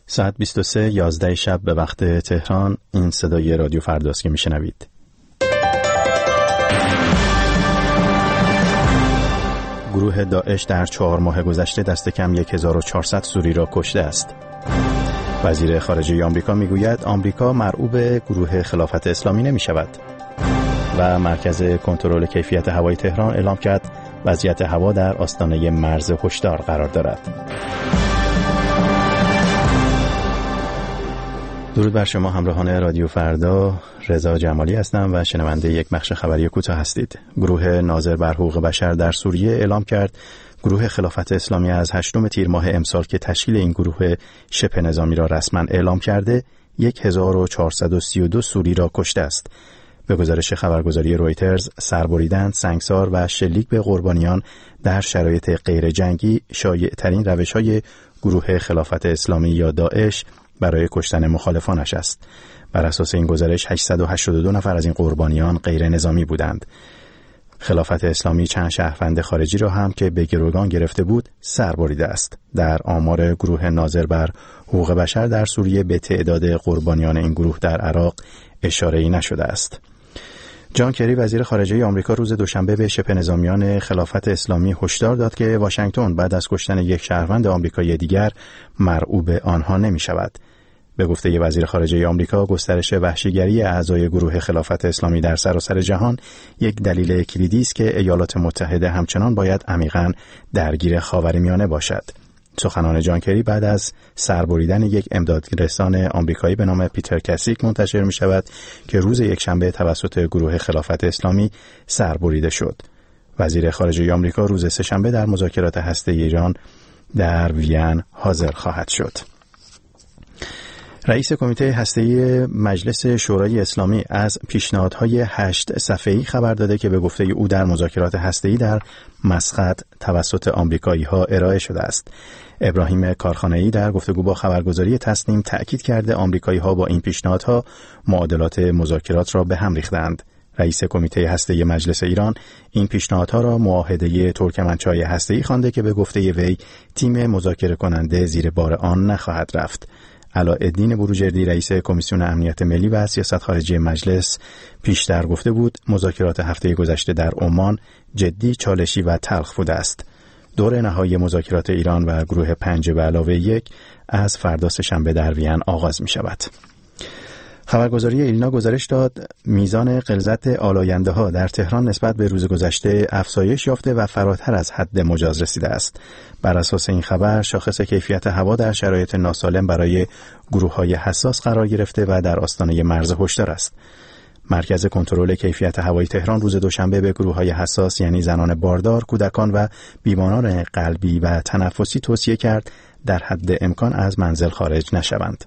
ساعت 23:11 شب به وقت تهران. این صدای رادیو فرداست که میشنوید. گروه داعش در 4 ماه گذشته دست کم 1400 سوری را کشته است. وزیر خارجه آمریکا میگوید آمریکا مرعوب گروه خلافت اسلامی نمی شود. و مرکز کنترل کیفیت هوای تهران اعلام کرد وضعیت هوا در آستانه مرز هشدار قرار دارد. درود بر شما همراهان رادیو فردا، رضا جمالی هستم و شنونده یک بخش خبری کوتاه هستید. گروه ناظر بر حقوق بشر در سوریه اعلام کرد گروه خلافت اسلامی از 8 تیر ماه امسال که تشکیل این گروه شبه نظامی را رسما اعلام کرده 1432 سوری را کشته است. به گزارش خبرگزاری رویترز، سربریدن، سنگسار و شلیک به قربانیان در شرایط غیر جنگی شایع‌ترین روش‌های گروه خلافت اسلامی یا داعش برای کشتن مخالفانش است. بر اساس این گزارش 882 نفر از این قربانیان غیر نظامی بودند. خلافت اسلامی چند شهروند خارجی را هم که به گروگان گرفته بود سربریده است. در آمار گروه ناظر بر حقوق بشر در سوریه به تعداد قربانیان این گروه در عراق اشاره‌ای نشده است. جان کری وزیر خارجه آمریکا روز دوشنبه به شبه نظامیان خلافت اسلامی هشدار داد که واشنگتن بعد از کشتن یک شهروند آمریکایی دیگر مرعوب آنها نمی شود. به گفته وزیر خارجه آمریکا، گسترش وحشیگری اعضای گروه خلافت اسلامی در سراسر جهان یک دلیل کلیدی است که ایالات متحده همچنان باید عمیقاً درگیر خاورمیانه باشد. سخنان جان کری بعد از سربریدن یک امدادرسان آمریکایی به نام پیتر کسیک منتشر می شود که روز یکشنبه توسط گروه خلافت اسلامی سربریده شد. وزیر خارجه آمریکا روز سه‌شنبه در مذاکرات هسته‌ای ایران در وین حاضر خواهد شد. رئیس کمیته هسته‌ای مجلس شورای اسلامی از پیشنهادهای 8 صفحه‌ای خبر داده که به گفته او در مذاکرات هسته‌ای در مسقط توسط آمریکایی‌ها ارائه شده است. ابراهیم کارخانه‌ای در گفتگو با خبرگزاری تسنیم تأکید کرده آمریکایی‌ها با این پیشنهادها معادلات مذاکرات را به هم ریختند. رئیس کمیته هسته‌ای مجلس ایران این پیشنهادها را معاهده ترکمنچای هسته‌ای خوانده که به گفته وی تیم مذاکره کننده زیر بار آن نخواهد رفت. علاءالدین بروجردی رئیس کمیسیون امنیت ملی و سیاست خارجی مجلس پیشتر گفته بود مذاکرات هفته گذشته در عمان جدی، چالشی و تلخ بوده است. دور نهایی مذاکرات ایران و گروه 5+1 از فردا سه‌شنبه در وین آغاز می شود. خبرگزاری ایلنا گزارش داد میزان غلظت آلاینده‌ها در تهران نسبت به روز گذشته افزایش یافته و فراتر از حد مجاز رسیده است. بر اساس این خبر شاخص کیفیت هوا در شرایط ناسالم برای گروه‌های حساس قرار گرفته و در آستانه مرز هشدار است. مرکز کنترل کیفیت هوای تهران روز دوشنبه به گروه‌های حساس یعنی زنان باردار، کودکان و بیماران قلبی و تنفسی توصیه کرد در حد امکان از منزل خارج نشوند.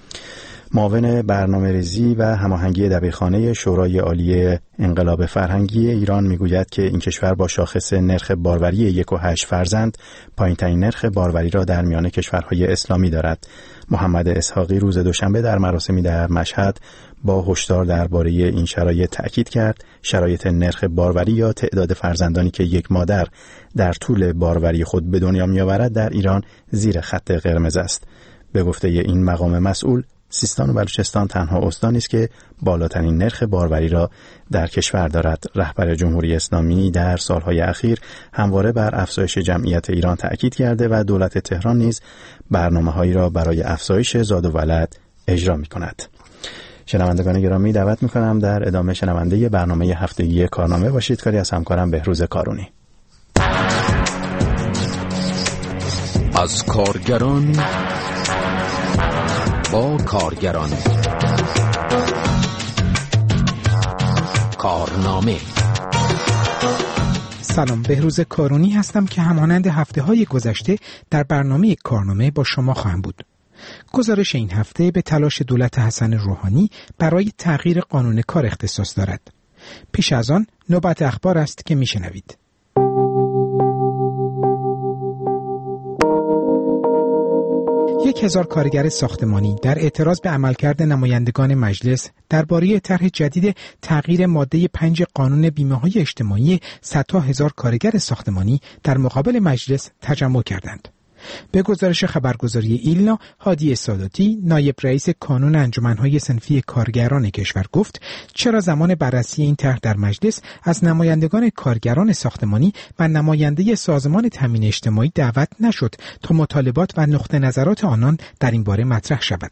معاون برنامه‌ریزی و هماهنگی دبیرخانه شورای عالی انقلاب فرهنگی ایران میگوید که این کشور با شاخص نرخ باروری 1.8 فرزند پایین‌ترین نرخ باروری را در میان کشورهای اسلامی دارد. محمد اسحاقی روز دوشنبه در مراسمی در مشهد با هشدار درباره این شرایط تأکید کرد شرایط نرخ باروری یا تعداد فرزندانی که یک مادر در طول باروری خود به دنیا می‌آورد در ایران زیر خط قرمز است. به گفته این مقام مسئول سیستان و بلوچستان تنها استانی است که بالاترین نرخ باروری را در کشور دارد. رهبر جمهوری اسلامی در سالهای اخیر همواره بر افزایش جمعیت ایران تأکید کرده و دولت تهران نیز برنامه‌هایی را برای افزایش زاد و ولد اجرا می‌کند. شنوندگان گرامی، دعوت می‌کنم در ادامه شنونده برنامه هفتگی کارنامه باشید. کاری از همکارم بهروز کارونی. از کارگران با کارگران، کارنامه. سلام، بهروز کارونی هستم که همانند هفته‌های گذشته در برنامه کارنامه با شما خواهم بود. گزارش این هفته به تلاش دولت حسن روحانی برای تغییر قانون کار اختصاص دارد. پیش از آن نوبت اخبار است که میشنوید. 1000 کارگر ساختمانی در اعتراض به عملکرد نمایندگان مجلس درباره طرح جدید تغییر ماده 5 قانون بیمه‌های اجتماعی صدها هزار کارگر ساختمانی در مقابل مجلس تجمع کردند. به گزارش خبرگزاری ایلنا، هادی ساداتی، نایب رئیس کانون انجمن‌های صنفی کارگران کشور گفت چرا زمان بررسی این طرح در مجلس از نمایندگان کارگران ساختمانی و نماینده سازمان تامین اجتماعی دعوت نشد تا مطالبات و نقطه نظرات آنان در این باره مطرح شود.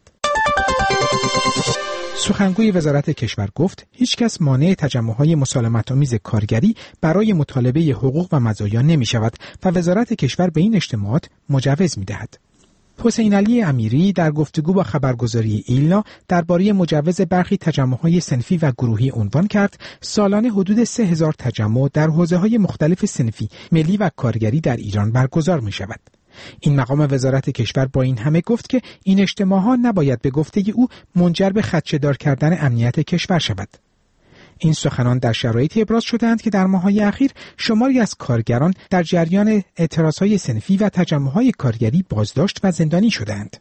سخنگوی وزارت کشور گفت هیچ کس مانع تجمع‌های مسالمت‌آمیز کارگری برای مطالبه حقوق و مزایا نمی‌شود و وزارت کشور به این اجتماعات مجوز می‌دهد. حسین علی امیری در گفتگو با خبرگزاری ایلنا درباره مجوز برخی تجمع‌های صنفی و گروهی عنوان کرد سالانه حدود 3000 تجمع در حوزه‌های مختلف صنفی، ملی و کارگری در ایران برگزار می‌شود. این مقام وزارت کشور با این همه گفت که این اجتماعات نباید به گفته او منجر به خدشه‌دار کردن امنیت کشور شود. این سخنان در شرایطی ابراز شدند که در ماه‌های اخیر شماری از کارگران در جریان اعتراضهای صنفی و تجمع‌های کارگری بازداشت و زندانی شدند.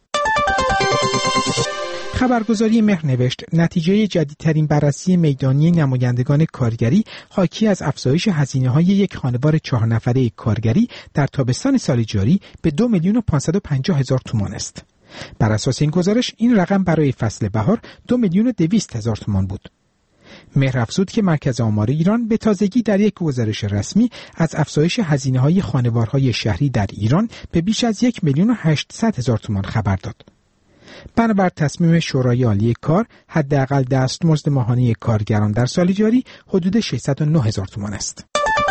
خبرگزاری مهر نوشت نتیجه جدیدترین بررسی میدانی نمایندگان کارگری حاکی از افزایش هزینه‌های یک خانوار 4 نفره کارگری در تابستان سال جاری به 2,550,000 تومان است. بر اساس این گزارش این رقم برای فصل بهار 2,200,000 تومان بود. مهر افزود که مرکز آمار ایران به تازگی در یک گزارش رسمی از افزایش هزینه‌های خانوارهای شهری در ایران به بیش از 1,800,000 تومان خبر داد. بنابر تصمیم شورای عالی کار، حداقل دستمزد ماهانه کارگران در سال جاری حدود 609,000 تومان است.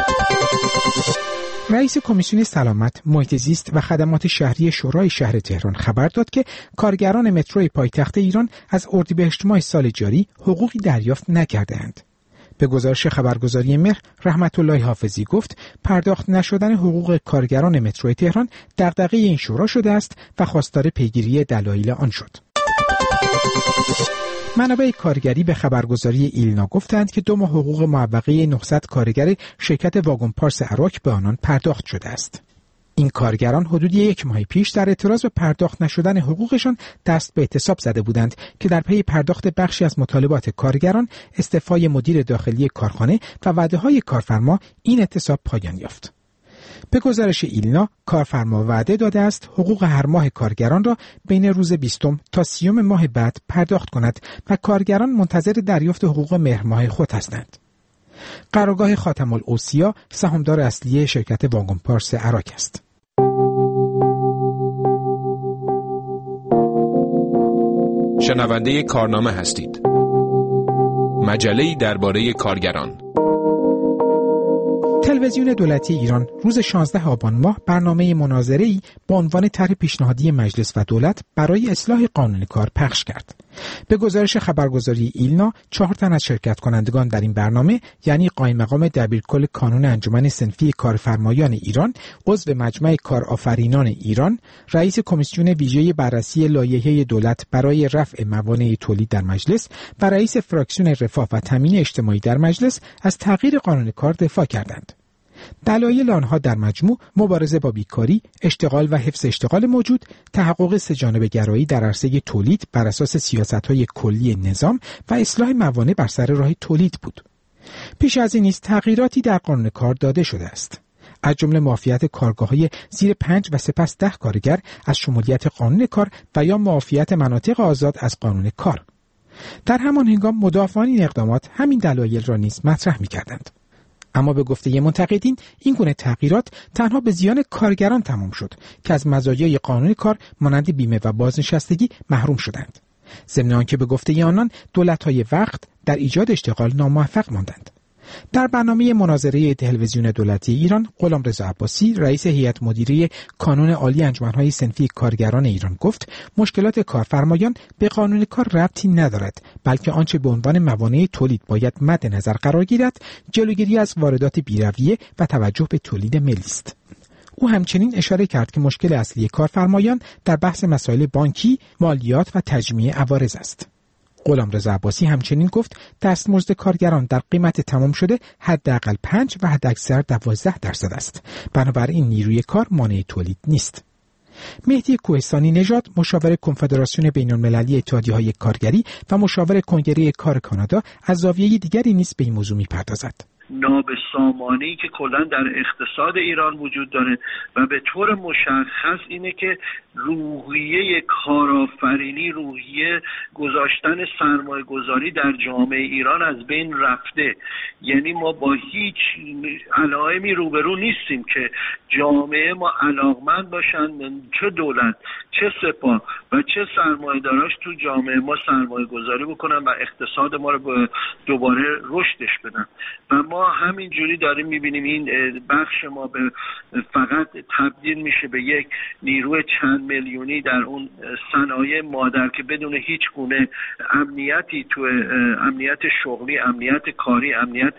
رئیس کمیسیون سلامت، محیط زیست و خدمات شهری شورای شهر تهران خبر داد که کارگران متروی پایتخت ایران از اردیبهشت ماه سال جاری حقوقی دریافت نکرده‌اند. به گزارش خبرگزاری مهر، رحمت الله حافظی گفت پرداخت نشدن حقوق کارگران مترو تهران دغدغه این شورا شده است و خواستار پیگیری دلایل آن شد. منابع کارگری به خبرگزاری ایلنا گفتند که 2 ماه حقوق معوقه 900 کارگر شرکت واگن پارس اراک به آنان پرداخت شده است. این کارگران حدود 1 ماه پیش در اعتراض به پرداخت نشدن حقوقشان دست به اعتصاب زده بودند که در پی پرداخت بخشی از مطالبات کارگران، استعفای مدیر داخلی کارخانه و وعده‌های کارفرما این اعتصاب پایان یافت. به گزارش ایلنا، کارفرما وعده داده است حقوق هر ماه کارگران را بین روز 20 تا 30 ماه بعد پرداخت کند و کارگران منتظر دریافت حقوق مهر ماه خود هستند. قرارگاه خاتم الاوصیا سهامدار اصلی شرکت واگن پارس اراک است. شنونده کارنامه هستید. مجله‌ای درباره کارگران. تلویزیون دولتی ایران روز 16 آبان ماه برنامه مناظره‌ای با عنوان طرح پیشنهادی مجلس و دولت برای اصلاح قانون کار پخش کرد. به گزارش خبرگزاری ایلنا، 4 تن از شرکت کنندگان در این برنامه، یعنی قائم مقام دبیرکل کانون انجمن صنفی کارفرمایان ایران، عضو مجمع کارآفرینان ایران، رئیس کمیسیون ویژه بررسی لایحه دولت برای رفع موانع تولید در مجلس و رئیس فراکسیون رفاه و تامین اجتماعی در مجلس از تغییر قانون کار دفاع کردند. دلایل آنها در مجموع مبارزه با بیکاری، اشتغال و حفظ اشتغال موجود، تحقق سه‌جانبه‌گرایی در عرصه تولید بر اساس سیاست‌های کلی نظام و اصلاح موانع بر سر راه تولید بود. پیش از این نیز تغییراتی در قانون کار داده شده است. از جمله معافیت کارگاه‌های زیر 5 و سپس 10 کارگر از شمولیت قانون کار و یا معافیت مناطق آزاد از قانون کار. در همان هنگام مدافعان این اقدامات همین دلایل را نیز مطرح می‌کردند. اما به گفته منتقدین این گونه تغییرات تنها به زیان کارگران تمام شد که از مزایای قانون کار مانند بیمه و بازنشستگی محروم شدند. ضمن آنکه به گفته آنان دولت‌های وقت در ایجاد اشتغال ناموفق ماندند. در برنامه مناظره تلویزیون دولتی ایران، غلامرضا عباسی، رئیس هیئت مدیره کانون عالی انجمن‌های صنفی کارگران ایران گفت مشکلات کارفرمایان به قانون کار ربطی ندارد، بلکه آنچه به عنوان موانع تولید باید مد نظر قرار گیرد، جلوگیری از واردات بی‌رویه و توجه به تولید ملی است. او همچنین اشاره کرد که مشکل اصلی کارفرمایان در بحث مسائل بانکی، مالیات و تجمیع عوارض است. غلامرضا عباسی همچنین گفت دستمزد کارگران در قیمت تمام شده حداقل 5 و حداکثر 12% است. بنابراین نیروی کار مانع تولید نیست. مهدی کوهستانی نژاد، مشاور کنفدراسیون بین‌المللی اتحادیه‌های کارگری و مشاور کنگره کار کانادا، از زاویه دیگری نیز به این موضوع می‌پردازد. نابسامانی که کلا در اقتصاد ایران وجود داره و به طور مشخص اینه که روحیه کارآفرینی، روحیه گذاشتن سرمایه گذاری در جامعه ایران از بین رفته. یعنی ما با هیچ علائمی روبرو نیستیم که جامعه ما علاقمند باشن چه دولت چه سپاه و چه سرمایه داراش تو جامعه ما سرمایه گذاری بکنن و اقتصاد ما رو دوباره رشدش بدن. و ما همینجوری داریم میبینیم این بخش ما به فقط تبدیل میشه به یک نیروی چند میلیونی در اون صنایع مادر که بدون هیچ گونه امنیتی تو امنیت شغلی، امنیت کاری، امنیت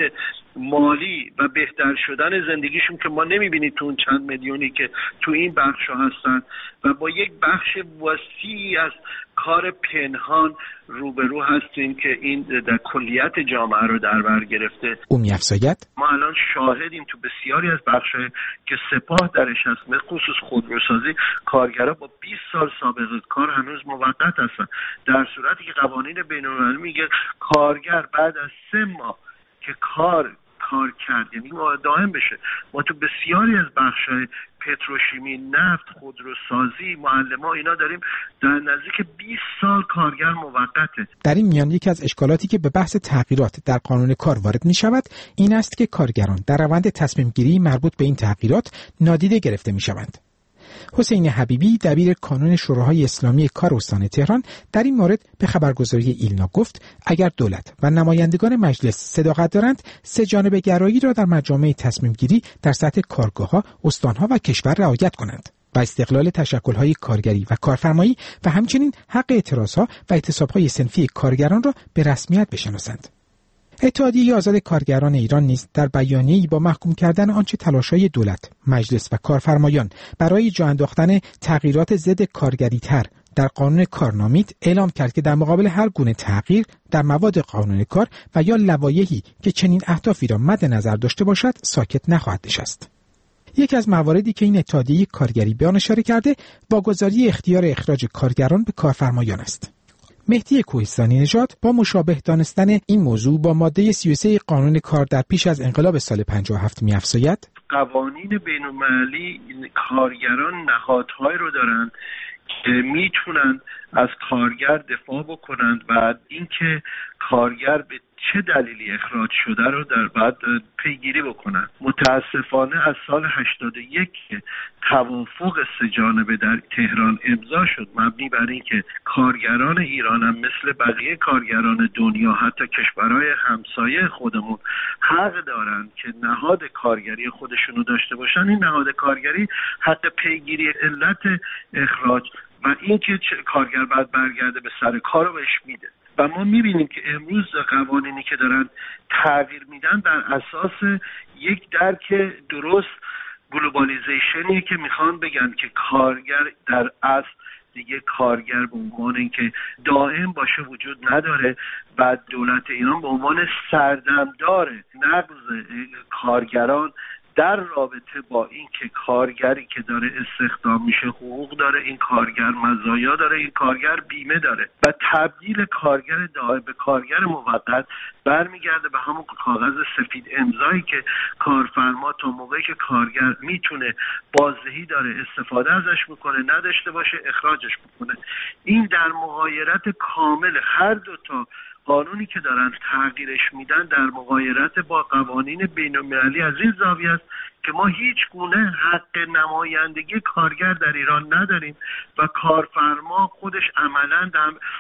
مالی و بهتر شدن زندگیشون که ما نمیبینید تو اون چند میلیونی که تو این بخش هستن و با یک بخش وسیعی از کار پنهان روبرو هستیم که این در کلیت جامعه رو در بر گرفته. می‌افزاید ما الان شاهدیم تو بسیاری از بخش‌های که سپاه درش هست، به خصوص خودروسازی، کارگرها با 20 سال سابقه کار هنوز موقت هستن، در صورتی که قوانین بین‌المللی میگه کارگر بعد از 3 ماه که کار کرد یعنی دائم بشه. ما تو بسیاری از بخش‌های پتروشیمی، نفت، خودروسازی، معلم‌ها اینا داریم در نزدیک 20 سال کارگر موقته. در این میان یکی از اشکالاتی که به بحث تغییرات در قانون کار وارد می‌شود این است که کارگران در روند تصمیم گیری مربوط به این تغییرات نادیده گرفته می‌شوند. حسین حبیبی دبیر کانون شوراهای اسلامی کار استان تهران در این مورد به خبرگزاری ایلنا گفت اگر دولت و نمایندگان مجلس صداقت دارند سه جانبه گرایی را در مجامع تصمیم گیری در سطح کارگاه‌ها، استان‌ها و کشور رعایت کنند و استقلال تشکل‌های کارگری و کارفرمایی و همچنین حق اعتراض‌ها و اعتصاب‌های صنفی کارگران را به رسمیت بشناسند. اتحادیه آزاد کارگران ایران نیز در بیانیه‌ای با محکوم کردن آنچه تلاش‌های دولت، مجلس و کارفرمایان برای جا انداختن تغییرات ضد کارگری‌تر در قانون کار نامید، اعلام کرد که در مقابل هر گونه تغییر در مواد قانون کار و یا لوایحی که چنین اهدافی را مد نظر داشته باشد، ساکت نخواهد نشست. یکی از مواردی که این اتحادیه کارگری به آن اشاره کرده، واگذاری اختیار اخراج کارگران به کارفرمایان است. مهدی کوهستانی نژاد با مشابه دانستن این موضوع با ماده 33 قانون کار در پیش از انقلاب سال 57 می‌افزاید قوانین بین‌المللی کارگران نهادهایی رو دارن که میتونن از کارگر دفاع بکنند و اینکه کارگر به چه دلیلی اخراج شده رو در بعد پیگیری بکنن. متاسفانه از سال 81 که توافق سه جانبه در تهران امضا شد مبنی بر اینکه کارگران ایران هم مثل بقیه کارگران دنیا حتی کشورهای همسایه خودمون حق دارن که نهاد کارگری خودشونو داشته باشن، این نهاد کارگری حق پیگیری علت اخراج و اینکه کارگر بعد برگرده به سر کار رو بهش میده. و ما میبینیم که امروز قوانینی که دارن تغییر میدن بر اساس یک درک درست گلوبالیزیشنی که میخوان بگن که کارگر در اصل دیگه کارگر به عنوان اینکه دائم باشه وجود نداره و دولت ایران به عنوان سردمدار نقض کارگران در رابطه با این که کارگری که داره استخدام میشه حقوق داره، این کارگر مزایا داره، این کارگر بیمه داره و تبدیل کارگر دائم به کارگر موقت برمیگرده به همون کاغذ سفید امضایی که کارفرما تا موقعی که کارگر میتونه بازدهی داره استفاده ازش میکنه، نداشته باشه اخراجش میکنه. این در مغایرت کامل هر دوتا قانونی که دارن تغییرش میدن در مغایرت با قوانین بین‌المللی از این زاویه است که ما هیچ گونه حق نمایندگی کارگر در ایران نداریم و کارفرما خودش عملاً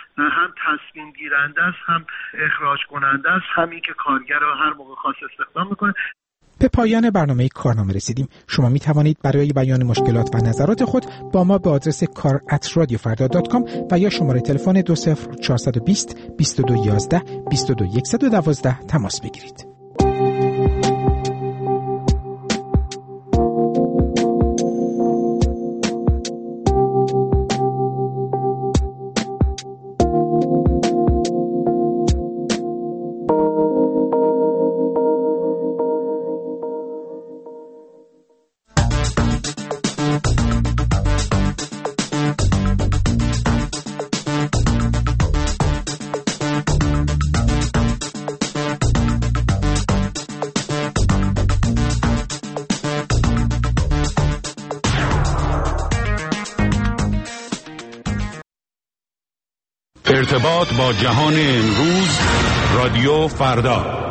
هم تصمیم گیرنده است، هم اخراج کننده است، همین که کارگر رو هر موقع خاص استخدام میکنه. به پایان برنامه کارنامه رسیدیم. شما می توانید برای بیان مشکلات و نظرات خود با ما به آدرس kar@radiofarda.com و یا شماره تلفن 20420 2211 22112 تماس بگیرید. ارتباط با جهان امروز، رادیو فردا.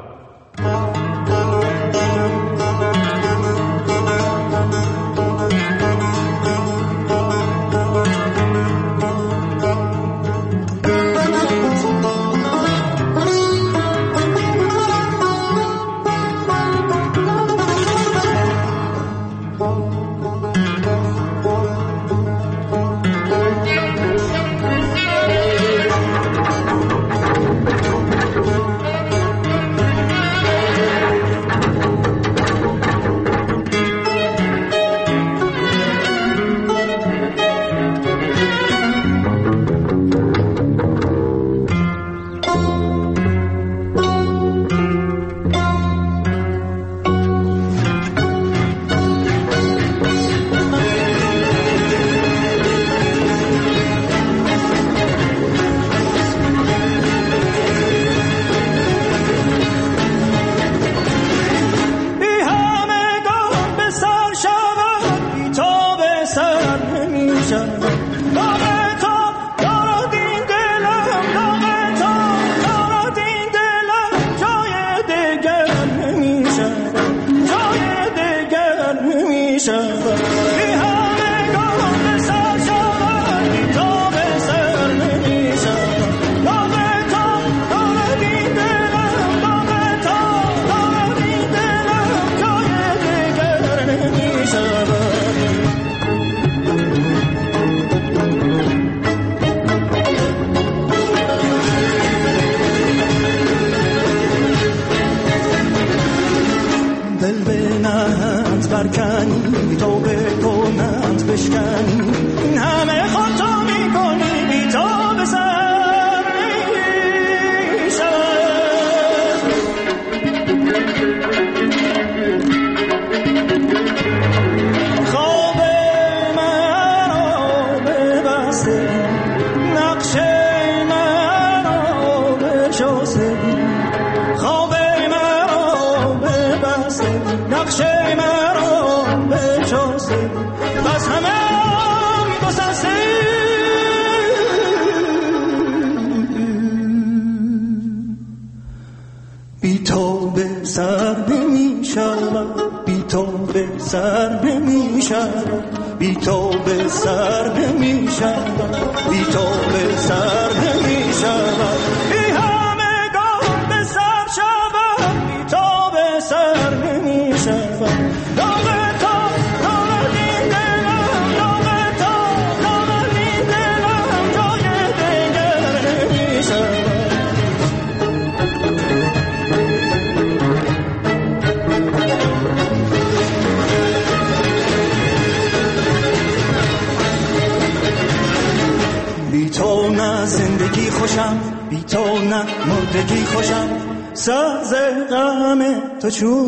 ساز غم تو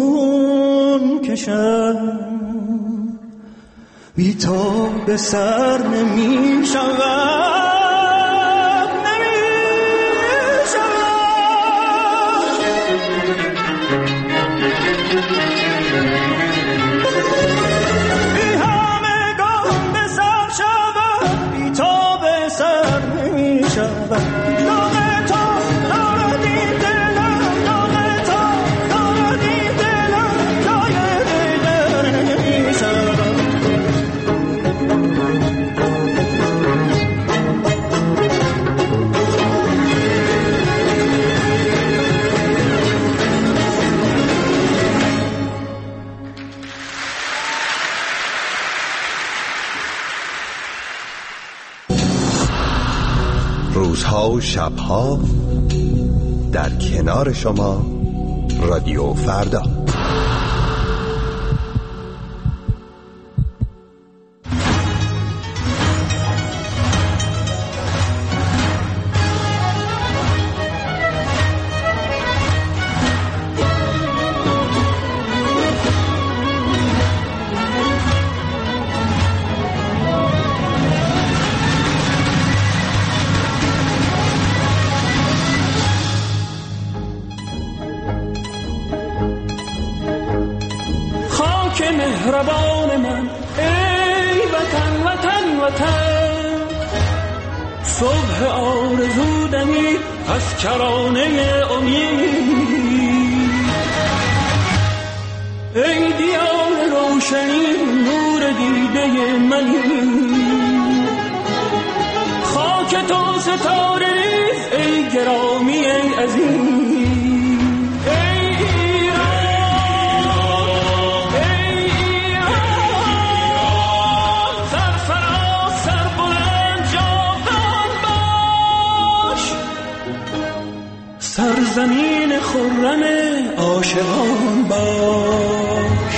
چون کشم بی تو به سر نمی شود بی همگان به سر شود بی تو به سر نمی شود روزها و شبها در کنار شما، رادیو فردا. مهربان من ای وطن وطن وطن، صبح آرزو دمید از کرانه امید. ای دیار روشنی نور دیده منی، خاک تو ستاره ریز ای گرامی ای عزیز. سرزمین خرم عاشقان باش.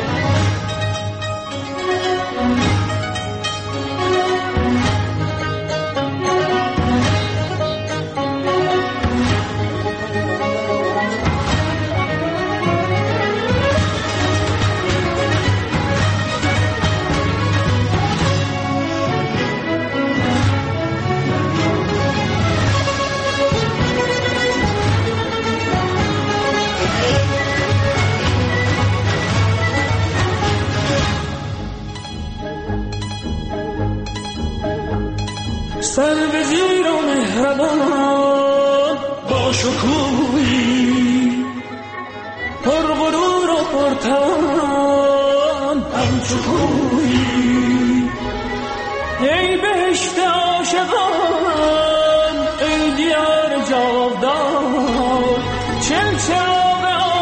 سر به زیر و مهربان با شکوهی، پر غرور و پرتوان همچو کوهی. ای بهشت عاشقان ای دیار جاودان، چل چراغ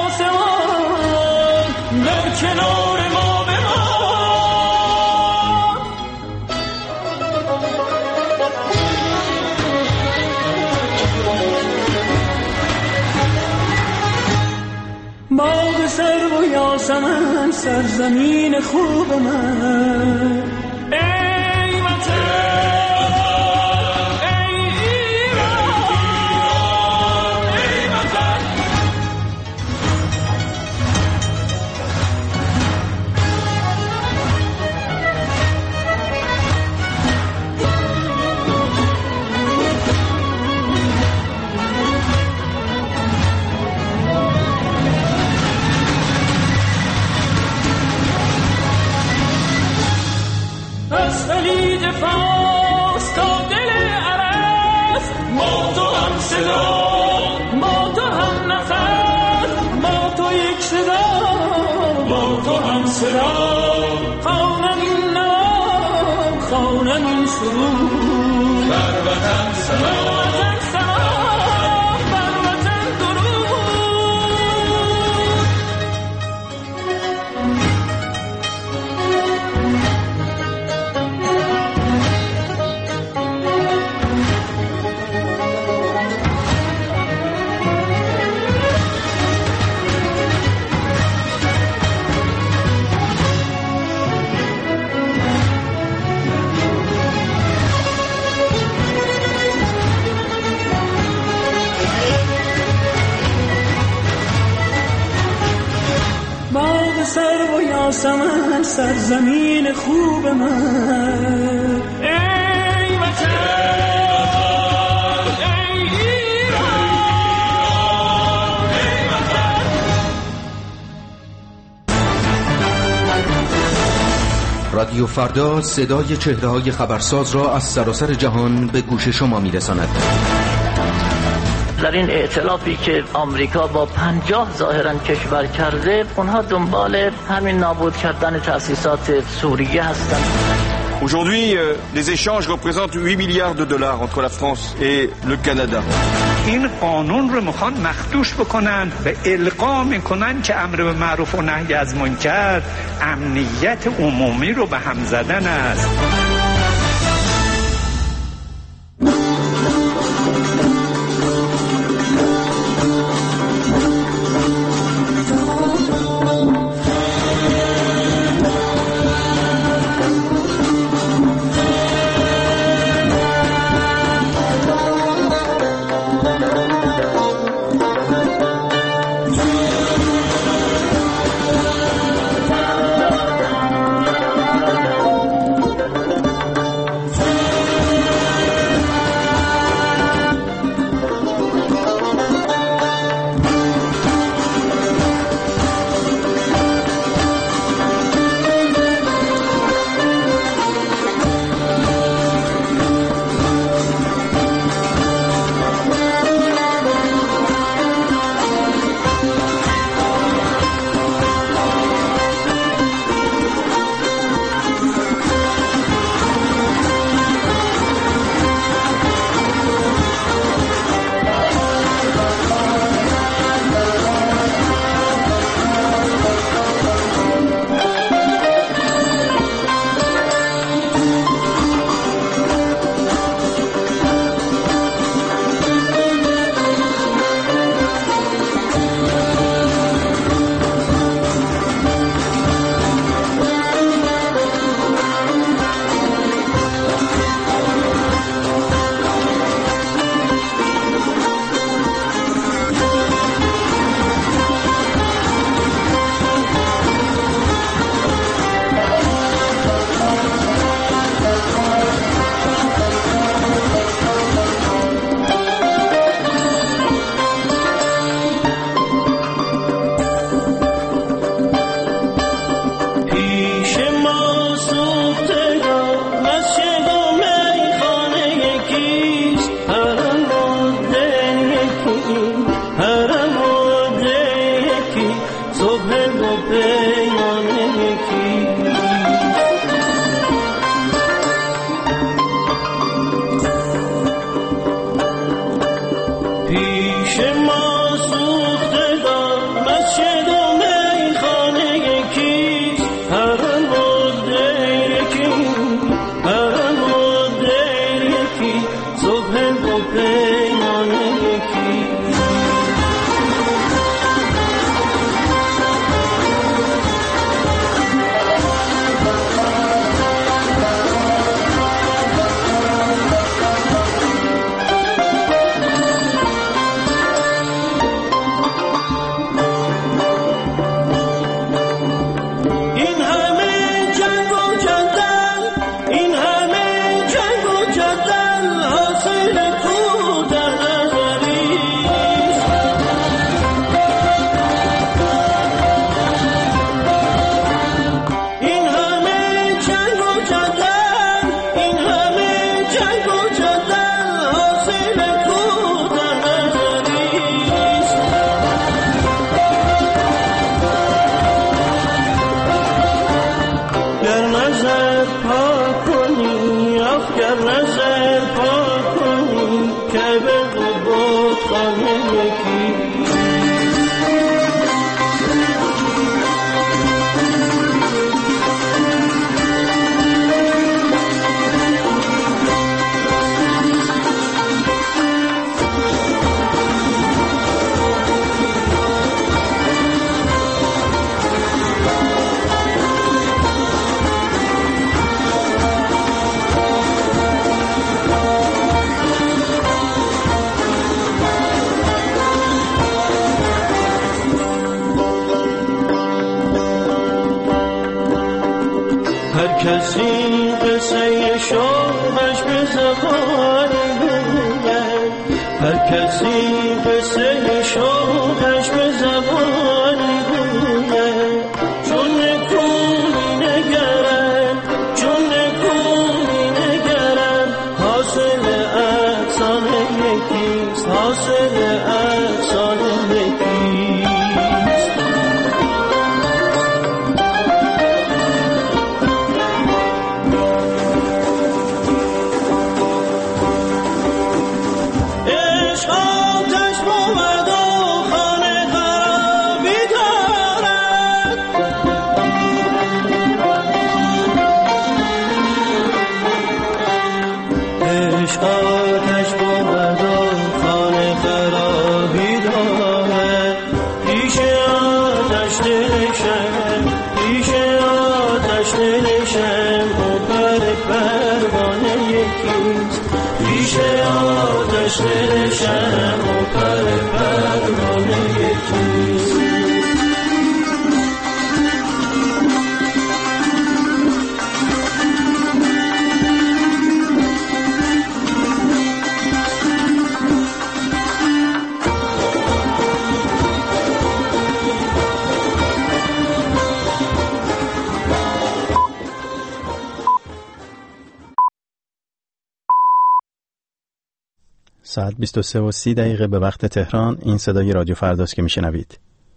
آسمان در کنار ما بمان. باغ سرو و یاسمن سرزمین خوب من، ای وطن ای ایران ای وطن. از خلیج فارس تا دل عرب، ما تو هم صدا ما تو هم نفس، ما تو یک صدا ما تو هم صدا. خوانم این نام خوانم این سرود، بر وطن سلام بر وطن درود. سرو و یاسمن سرزمین خوب من، ای وطن ای ایران ای وطن. رادیو فردا صدای چهره‌های خبرساز را از سراسر جهان به گوش شما می‌رساند. در این ائتلافی که آمریکا با 50 ظاهراً کشور کرده، اونها دنبال همین نابود کردن تأسیسات سوریه هستند. Aujourd'hui, les échanges représentent 8 milliards de dollars entre la France et le Canada. این قانون رو میخوان مخدوش بکنن و القا میکنن که امر به معروف و نهی از منکر امنیت عمومی رو به هم زدن است. کسی قصه شوقش به زبانی بگوید، هر کسی قصه شوقش به زبانی بگوید، چون نکونی نگرم، چون نکونی نگرم، حاصل افسان یکیست، حاصل افسان یکیست. ساعت 23:30 به وقت تهران. این صدای رادیو فرداست که میشنوید.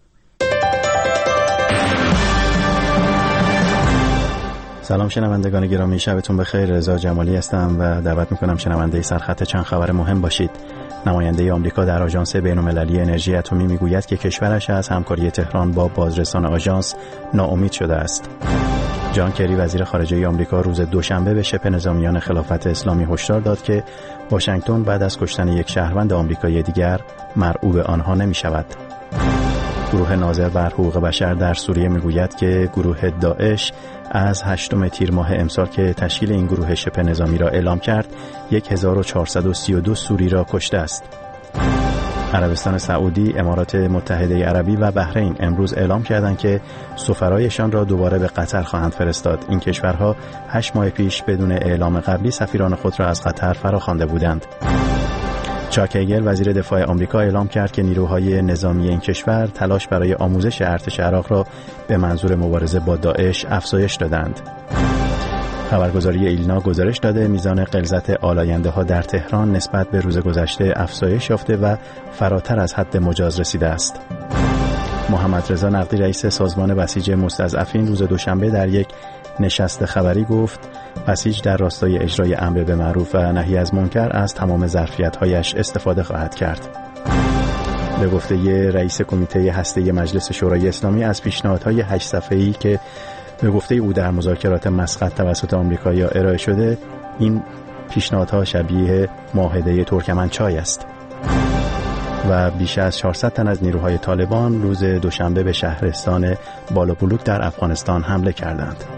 سلام شنوندگان گرامی، شبتون بخیر. رضا جمالی هستم و دعوت میکنم شنونده سرخط چند خبر مهم باشید. نماینده آمریکا در آژانس بین‌المللی انرژی اتمی میگوید که کشورش از همکاری تهران با بازرسان آژانس ناامید شده است. جان کری وزیر خارجه آمریکا روز دوشنبه به شبه نظامیان خلافت اسلامی هشدار داد که واشنگتن بعد از کشتن یک شهروند آمریکایی دیگر مرعوب آنها نمی‌شود. گروه ناظر بر حقوق بشر در سوریه میگوید که گروه داعش از 8 تیر ماه امسال که تشکیل این گروه شبه نظامی را اعلام کرد 1432 سوری را کشته است. عربستان سعودی، امارات متحده عربی و بحرین امروز اعلام کردند که سفرایشان را دوباره به قطر خواهند فرستاد. این کشورها 8 ماه پیش بدون اعلام قبلی سفیران خود را از قطر فراخوانده بودند. چاک هگل وزیر دفاع آمریکا اعلام کرد که نیروهای نظامی این کشور تلاش برای آموزش ارتش عراق را به منظور مبارزه با داعش افزایش دادند. خبرگزاری ایلنا گزارش داده میزان غلظت آلاینده‌ها در تهران نسبت به روز گذشته افزایش یافته و فراتر از حد مجاز رسیده است. محمد رضا نقدی رئیس سازمان بسیج مستضعفین روز دوشنبه در یک نشست خبری گفت بسیج در راستای اجرای امر به معروف و نهی از منکر از تمام ظرفیت‌هایش استفاده خواهد کرد. به گفته رئیس کمیته هسته‌ای مجلس شورای اسلامی از پیشنهادهای 8 صفحه‌ای که به گفته او در مذاکرات مسقط توسط آمریکایی‌ها ارائه شده، این پیشنهادها شبیه معاهده ترکمنچای است. و بیش از 400 تن از نیروهای طالبان روز دوشنبه به شهرستان بالابلوک در افغانستان حمله کردند.